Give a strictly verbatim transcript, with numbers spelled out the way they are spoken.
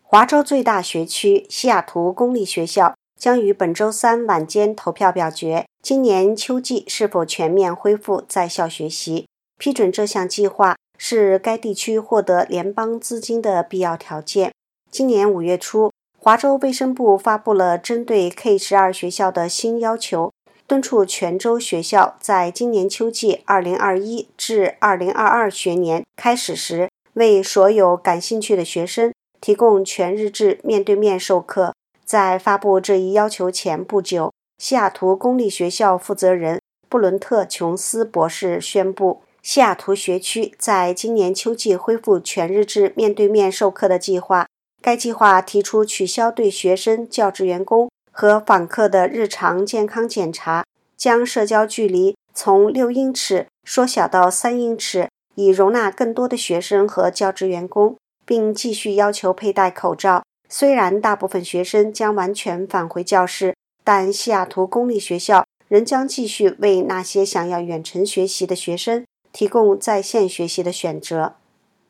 华州最大学区西雅图公立学校将于本周三晚间投票表决，今年秋季是否全面恢复在校学习。批准这项计划是该地区获得联邦资金的必要条件。今年五月初，华州卫生部发布了针对 K 十二 学校的新要求，敦促全州学校在今年秋季二零二一至二零二二学年开始时，为所有感兴趣的学生提供全日制面对面授课。在发布这一要求前不久，西雅图公立学校负责人布伦特·琼斯博士宣布，西雅图学区在今年秋季恢复全日制面对面授课的计划。该计划提出取消对学生、教职员工和访客的日常健康检查，将社交距离从六英尺缩小到三英尺，以容纳更多的学生和教职员工，并继续要求佩戴口罩。虽然大部分学生将完全返回教室，但西雅图公立学校仍将继续为那些想要远程学习的学生提供在线学习的选择。